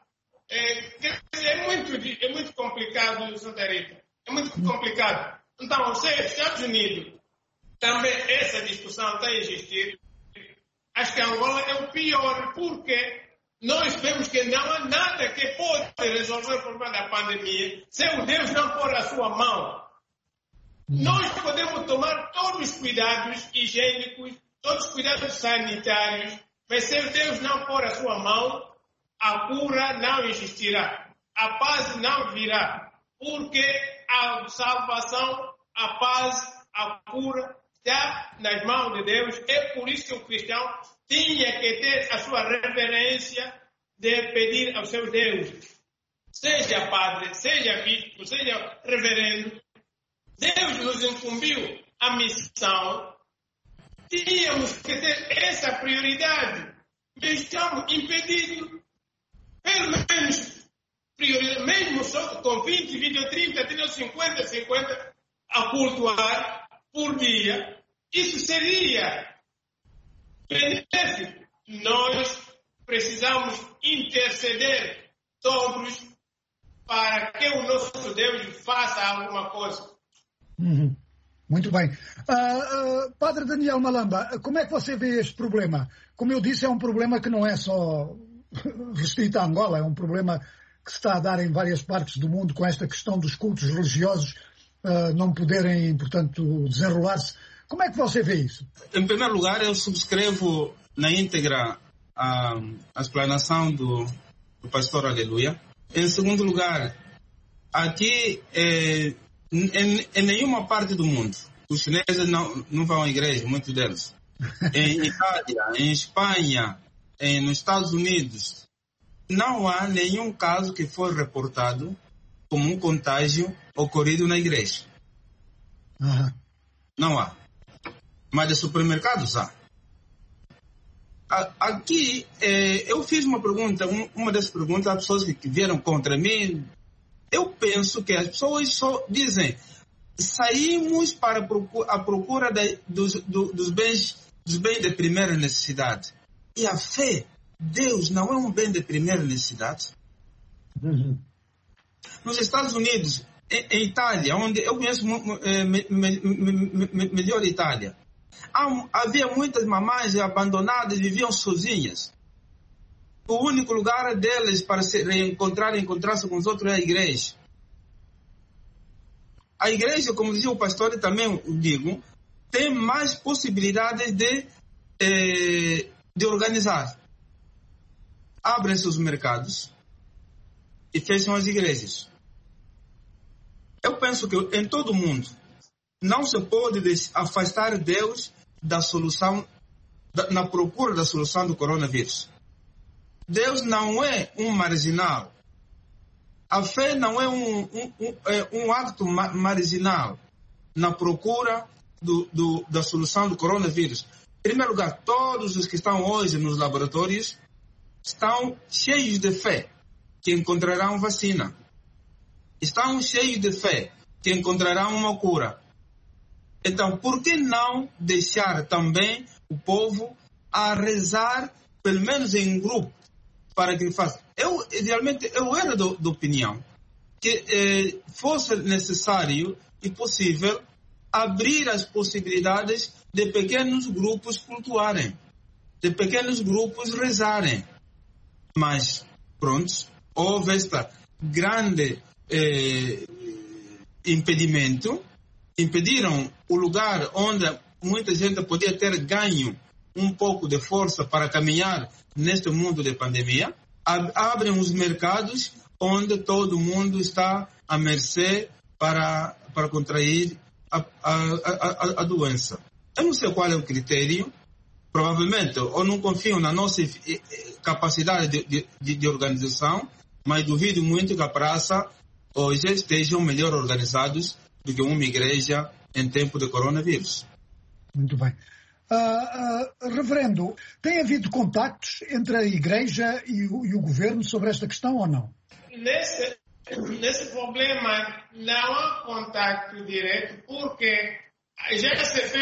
É muito complicado, Santa Rita. É muito complicado. Então, os Estados Unidos, também essa discussão está a existir. Acho que Angola é o pior, porque nós vemos que não há nada que pode resolver o problema da pandemia se o Deus não pôr a sua mão. Nós podemos tomar todos os cuidados higiênicos, todos os cuidados sanitários, mas se Deus não pôr a sua mão, a cura não existirá. A paz não virá, porque a salvação, a paz, a cura está nas mãos de Deus. É por isso que o cristão tinha que ter a sua reverência de pedir aos seus deuses. Seja padre, seja bispo, seja reverendo. Deus nos incumbiu a missão. Tínhamos que ter essa prioridade. Estamos impedidos. Pelo menos, mesmo só com 20, 20 ou 30, 50 a cultuar por dia, isso seria benéfico. Nós precisamos interceder todos para que o nosso Deus faça alguma coisa. Muito bem. Padre Daniel Malamba, como é que você vê este problema? Como eu disse, é um problema que não é só restrito a Angola, é um problema que se está a dar em várias partes do mundo com esta questão dos cultos religiosos não poderem, portanto, desenrolar-se. Como é que você vê isso? Em primeiro lugar, eu subscrevo na íntegra a explanação do pastor Aleluia. Em segundo lugar, aqui em nenhuma parte do mundo, os chineses não vão à igreja, muitos deles. Em Itália, em Espanha, nos Estados Unidos, não há nenhum caso que foi reportado como um contágio ocorrido na igreja. Não há. Mas de supermercados há. Aqui, eu fiz uma pergunta, uma das perguntas às pessoas que vieram contra mim. Eu penso que as pessoas só dizem: saímos para a procura dos bens de primeira necessidade. E a fé, Deus não é um bem de primeira necessidade? Nos Estados Unidos, em Itália, onde eu conheço melhor a Itália, havia muitas mamães abandonadas, viviam sozinhas. O único lugar delas para se reencontrar, encontrar-se com os outros é a igreja. A igreja, como dizia o pastor, e também digo, tem mais possibilidades de organizar. Abrem-se os mercados e fecham as igrejas. Eu penso que em todo o mundo não se pode afastar Deus da solução, na procura da solução do coronavírus. Deus não é um marginal. A fé não é um acto marginal na procura da solução do coronavírus. Em primeiro lugar, todos os que estão hoje nos laboratórios estão cheios de fé que encontrarão vacina. Estão cheios de fé que encontrarão uma cura. Então, por que não deixar também o povo a rezar, pelo menos em grupo, para que faça? Realmente, eu era da opinião que fosse necessário e possível abrir as possibilidades de pequenos grupos cultuarem, de pequenos grupos rezarem. Mas, pronto, houve este grande impedimento. Impediram o lugar onde muita gente podia ter ganho um pouco de força para caminhar neste mundo de pandemia. Abrem os mercados onde todo mundo está à mercê para contrair a doença. Eu não sei qual é o critério. Provavelmente, ou não confiam na nossa capacidade de organização, mas duvido muito que a praça hoje estejam melhor organizados do que uma igreja em tempo de coronavírus. Muito bem. Reverendo, tem havido contactos entre a igreja e o governo sobre esta questão ou não? Nesse problema não há contacto direto, porque já se fez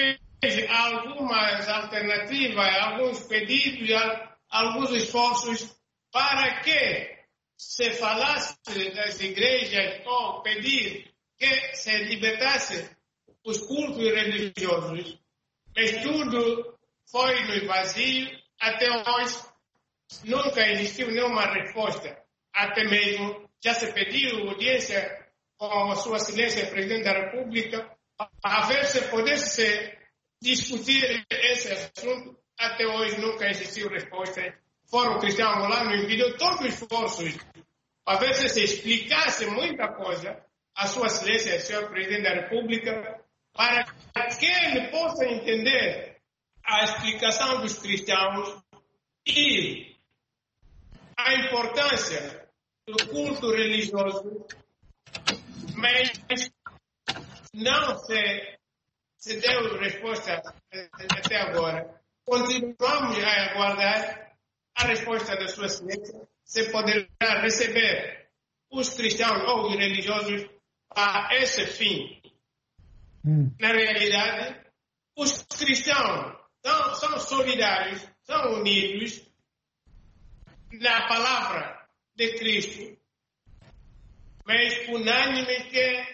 algumas alternativas, alguns pedidos, alguns esforços para que se falasse das igrejas ou pedir que se libertasse os cultos religiosos. Mas tudo foi no vazio. Até hoje nunca existiu nenhuma resposta. Até mesmo já se pediu audiência com a sua excelência Presidente da República a ver se pudesse discutir esse assunto. Até hoje nunca existiu resposta. O Fórum Cristão Angolano enviou todos os esforços para ver se explicasse muita coisa a sua excelência, senhor Presidente da República, para que ele possa entender a explicação dos cristãos e a importância do culto religioso, mas não se deu resposta até agora. Continuamos a aguardar a resposta da sua excelência, se poderá receber os cristãos ou os religiosos a esse fim. Na realidade, os cristãos são solidários, são unidos na palavra de Cristo, mas unânime que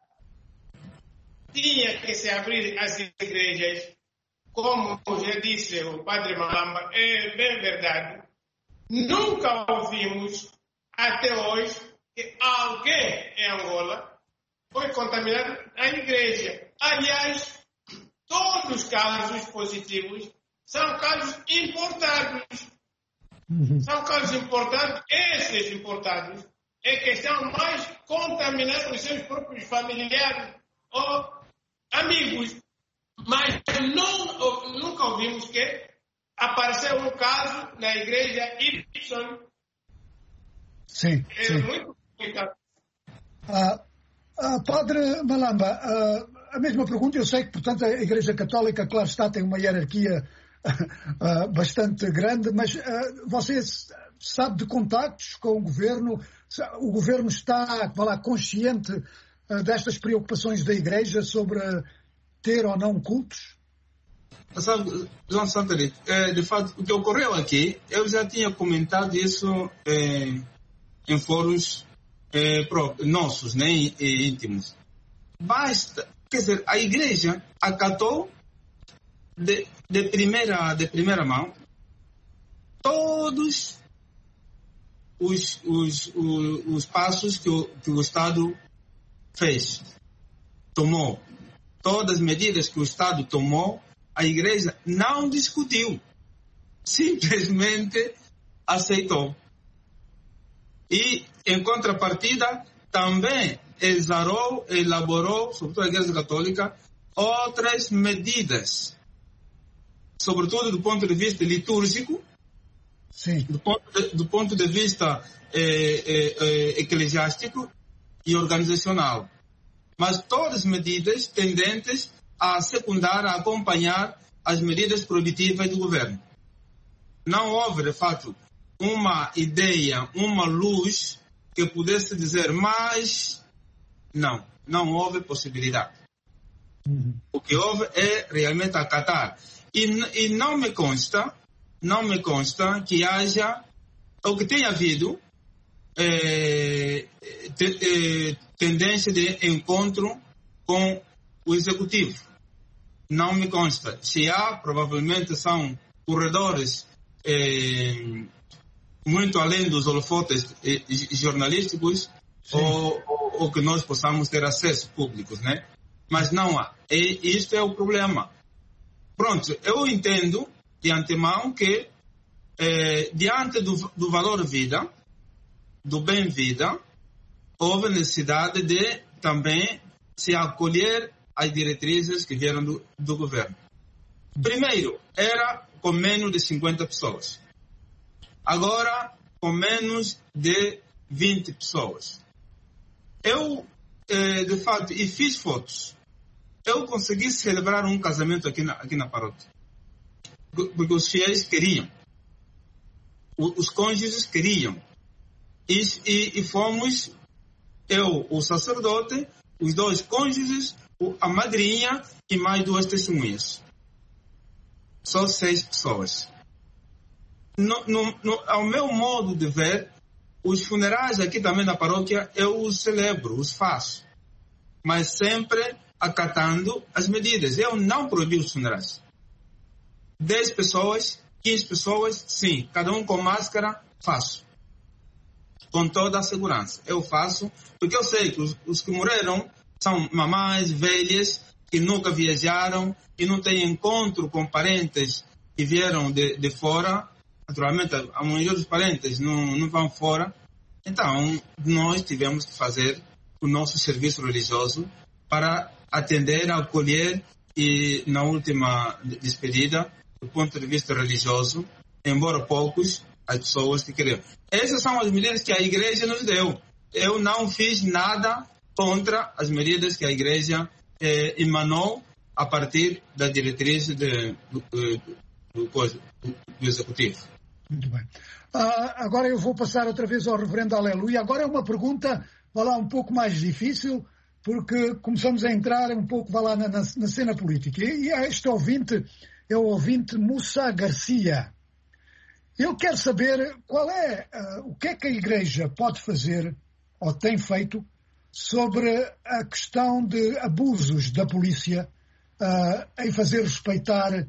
tinha que se abrir as igrejas, como já disse o Padre Malamba, é bem verdade. Nunca ouvimos até hoje que alguém em Angola foi contaminado na igreja. Aliás, todos os casos positivos são casos importados. São casos importados. Esses importados é que estão mais contaminados os seus próprios familiares ou amigos. Mas nunca ouvimos que apareceu um caso na igreja Y. Sim, é sim. Muito complicado. Padre Malamba, a mesma pergunta. Eu sei que, portanto, a Igreja Católica, claro está, tem uma hierarquia bastante grande, mas você sabe de contactos com o governo? O governo está consciente destas preocupações da Igreja sobre ter ou não cultos? Sabe, João Santarito, de fato, o que ocorreu aqui, eu já tinha comentado isso em fóruns nossos, né, íntimos. Basta, quer dizer, a Igreja acatou de primeira mão todos os passos que o Estado fez, tomou. Todas as medidas que o Estado tomou, a Igreja não discutiu, simplesmente aceitou. E, em contrapartida, também elaborou, sobretudo a Igreja Católica, outras medidas, sobretudo do ponto de vista litúrgico, sim, do ponto de vista eclesiástico e organizacional. Mas todas as medidas tendentes a secundar, a acompanhar as medidas proibitivas do governo. Não houve, de fato, uma ideia, uma luz que pudesse dizer, mas não houve possibilidade. O que houve é realmente acatar. E não me consta que haja, ou que tenha havido, tendência de encontro com o Executivo. Não me consta. Se há, provavelmente são corredores muito além dos holofotes jornalísticos ou que nós possamos ter acesso públicos, né? Mas não há. E isto é o problema. Pronto, eu entendo de antemão que diante do valor vida, do bem-vida, houve necessidade de também se acolher às diretrizes que vieram do governo. Primeiro, era com menos de 50 pessoas. Agora, com menos de 20 pessoas. Eu, de fato, e fiz fotos. Eu consegui celebrar um casamento aqui na paróquia. Porque os fiéis queriam. Os cônjuges queriam. E fomos, eu, o sacerdote, os dois cônjuges, a madrinha e mais duas testemunhas. só 6 pessoas. Ao meu modo de ver, os funerais aqui também na paróquia eu os celebro, os faço. Mas sempre acatando as medidas. Eu não proibi os funerais. 10 pessoas, 15 pessoas, sim. Cada um com máscara, faço. Com toda a segurança. Eu faço, porque eu sei que os que morreram são mamães velhas, que nunca viajaram, que não têm encontro com parentes que vieram de fora. Naturalmente, a maioria dos parentes não vão fora. Então, nós tivemos que fazer o nosso serviço religioso para atender, acolher e, na última despedida, do ponto de vista religioso, embora poucos, as pessoas que queriam. Essas são as medidas que a Igreja nos deu. Eu não fiz nada contra as medidas que a Igreja emanou a partir da diretriz do Executivo. Muito bem. Agora eu vou passar outra vez ao Reverendo Aleluia. Agora é uma pergunta, vai lá, um pouco mais difícil, porque começamos a entrar um pouco, vai lá, na cena política. E este ouvinte é o ouvinte Moussa Garcia. Eu quero saber o que é que a Igreja pode fazer, ou tem feito, sobre a questão de abusos da polícia em fazer respeitar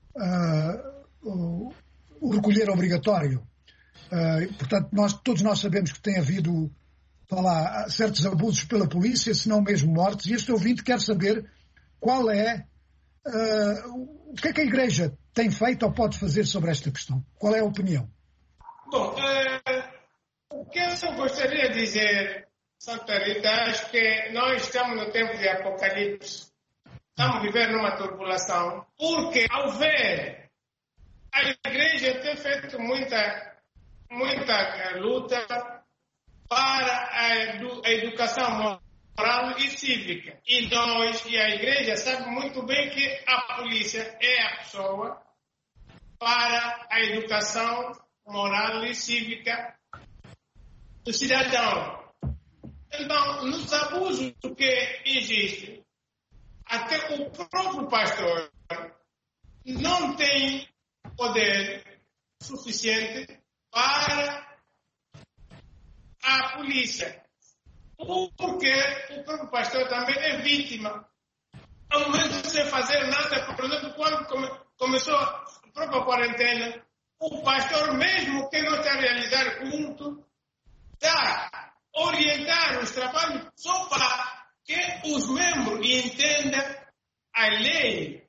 o recolher obrigatório. Portanto, todos nós sabemos que tem havido certos abusos pela polícia, se não mesmo mortes, e este ouvinte quer saber o que é que a Igreja tem feito ou pode fazer sobre esta questão. Qual é a opinião? Bom, o que eu só gostaria de dizer, Santa Rita, acho que nós estamos no tempo de Apocalipse. Estamos vivendo numa turbulação, porque ao ver a Igreja ter feito muita luta para a educação moral e cívica. E a Igreja sabe muito bem que a polícia é a pessoa para a educação moral e cívica do cidadão. Então, nos abusos que existem, até o próprio pastor não tem poder suficiente para a polícia. Porque o próprio pastor também é vítima. Ao momento de sem fazer nada, por exemplo, quando começou a própria quarentena, o pastor, mesmo que não está a realizar culto, está a orientar os trabalhos só para que os membros entendam a lei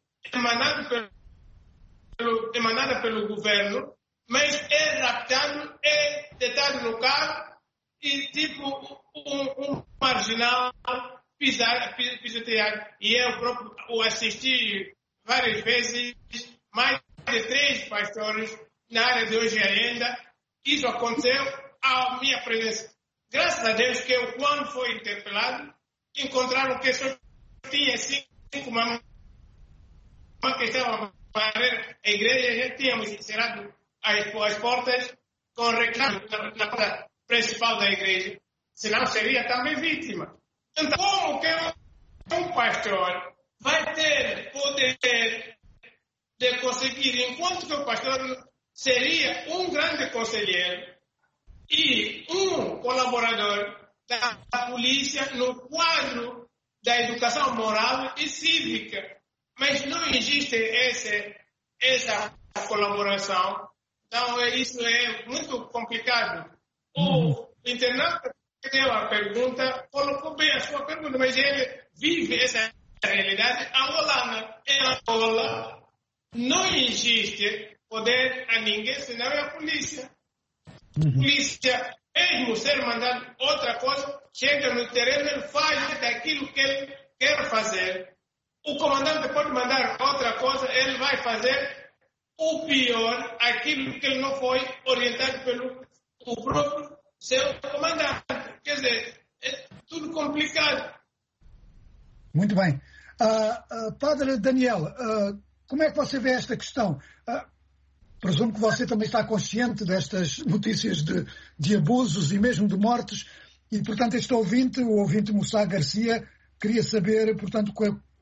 emanada pelo governo, mas é raptado, é deitado no carro e tipo um marginal pisoteado. E eu próprio assisti várias vezes, mais de 3 pastores na área de hoje ainda. Isso aconteceu à minha presença. Graças a Deus que eu, quando foi interpelado, encontraram que só tinha 5 mamães que estavam a varrer a igreja. Já tínhamos encerrado as portas com reclamo na porta principal da igreja. Senão seria também vítima. Então, como que um pastor vai ter poder de conseguir, enquanto que o pastor seria um grande conselheiro e um colaborador da polícia no quadro da educação moral e cívica. Mas não existe essa colaboração. Então, isso é muito complicado. O internauta que deu a pergunta colocou bem a sua pergunta, mas ele vive essa realidade angolana. Em Angola, não existe poder a ninguém, senão é a polícia. A polícia, mesmo ser mandado outra coisa, chega no terreno, ele faz daquilo que ele quer fazer. O comandante pode mandar outra coisa, ele vai fazer o pior, aquilo que ele não foi orientado pelo próprio seu comandante. Quer dizer, é tudo complicado. Muito bem. Padre Daniel, como é que você vê esta questão? Presumo que você também está consciente destas notícias de abusos e mesmo de mortes, e, portanto, o ouvinte Moussa Garcia, queria saber, portanto,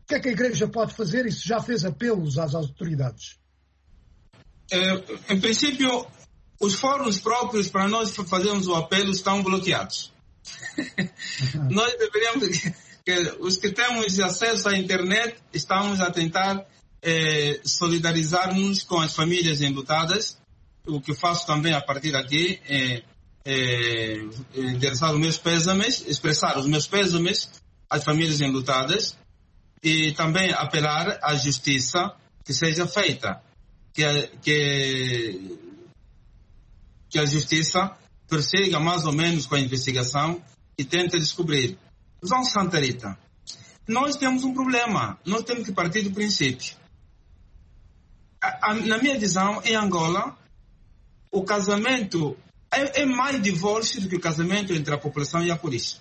O que é que a Igreja pode fazer e se já fez apelos às autoridades? Em princípio, os fóruns próprios para nós fazermos o apelo estão bloqueados. Nós deveríamos, os que temos acesso à internet, estamos a tentar solidarizar-nos com as famílias enlutadas. O que faço também a partir daqui endereçar os meus pêsames, expressar os meus pêsames às famílias enlutadas e também apelar à justiça que seja feita, que a justiça persiga mais ou menos com a investigação e tente descobrir. João Santa Rita, nós temos um problema, nós temos que partir do princípio. Na minha visão, em Angola, o casamento é mais divórcio do que o casamento entre a população e a polícia.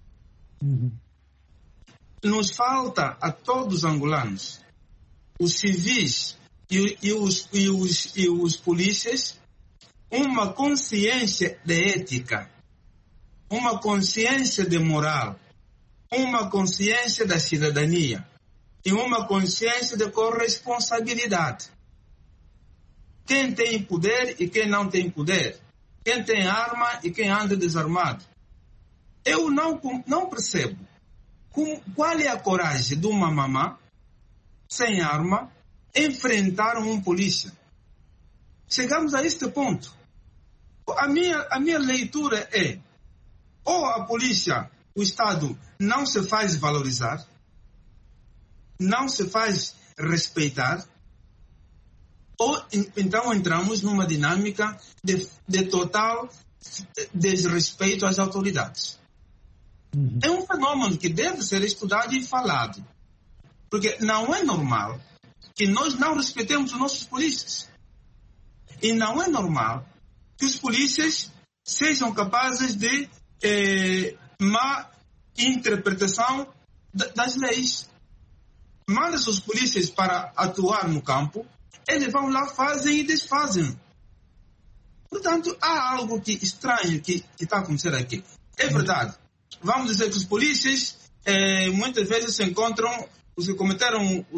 Nos falta a todos os angolanos, os civis e os polícias, uma consciência de ética, uma consciência de moral, uma consciência da cidadania e uma consciência de corresponsabilidade. Quem tem poder e quem não tem poder, quem tem arma e quem anda desarmado. Eu não percebo qual é a coragem de uma mamã sem arma enfrentar um polícia. Chegamos a este ponto. A minha leitura é: ou a polícia, o Estado, não se faz valorizar, não se faz respeitar, ou então entramos numa dinâmica de total desrespeito às autoridades. É um fenômeno que deve ser estudado e falado, porque não é normal que nós não respeitemos os nossos polícias. E não é normal que os polícias sejam capazes de má interpretação das leis. Manda-se os polícias para atuar no campo, eles vão lá, fazem e desfazem. Portanto, há algo estranho que está acontecendo aqui. É verdade. Vamos dizer que os polícias muitas vezes se encontram, os que cometeram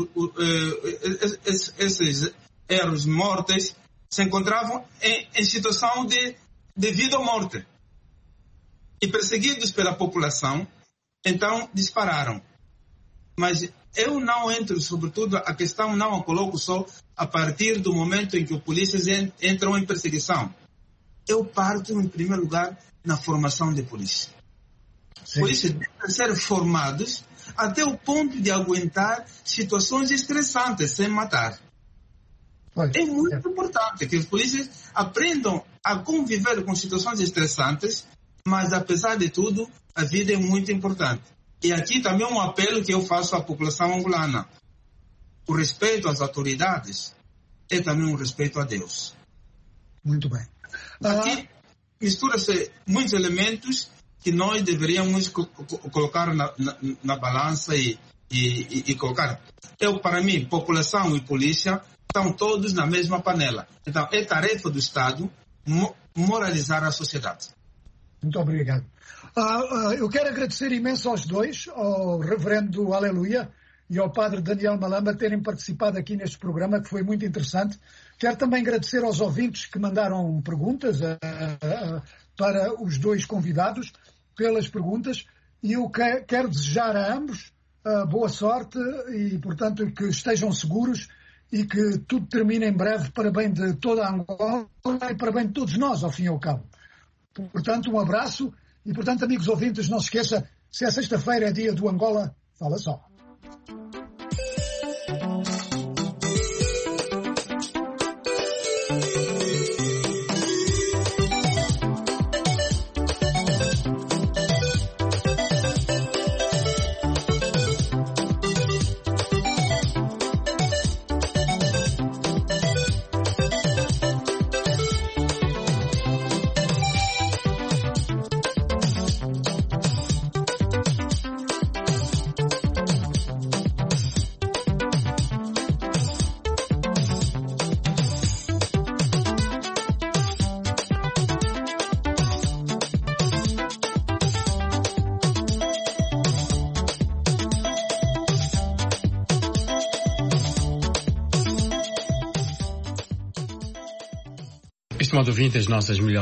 esses erros mortais, se encontravam em situação de vida ou morte. E perseguidos pela população, então dispararam. Mas eu não entro, sobretudo, a questão não a coloco só a partir do momento em que os polícias entram em perseguição. Eu parto, em primeiro lugar, na formação de polícia. Sim. Polícias devem ser formados até o ponto de aguentar situações estressantes sem matar. É muito importante que os polícias aprendam a conviver com situações estressantes, mas, apesar de tudo, a vida é muito importante. E aqui também um apelo que eu faço à população angolana. O respeito às autoridades é também um respeito a Deus. Muito bem. Aqui mistura-se muitos elementos que nós deveríamos colocar na balança e colocar. Para mim, população e polícia estão todos na mesma panela. Então, é tarefa do Estado moralizar a sociedade. Muito obrigado. Eu quero agradecer imenso aos dois, ao Reverendo Aleluia e ao Padre Daniel Malamba, terem participado aqui neste programa, que foi muito interessante. Quero também agradecer aos ouvintes que mandaram perguntas para os dois convidados, pelas perguntas, e eu quero desejar a ambos boa sorte e, portanto, que estejam seguros e que tudo termine em breve para bem de toda a Angola e para bem de todos nós, ao fim e ao cabo. Portanto, um abraço e, portanto, amigos ouvintes, não se esqueça, se é sexta-feira, é dia do Angola, fala só. estimado ouvinte, as nossas melhores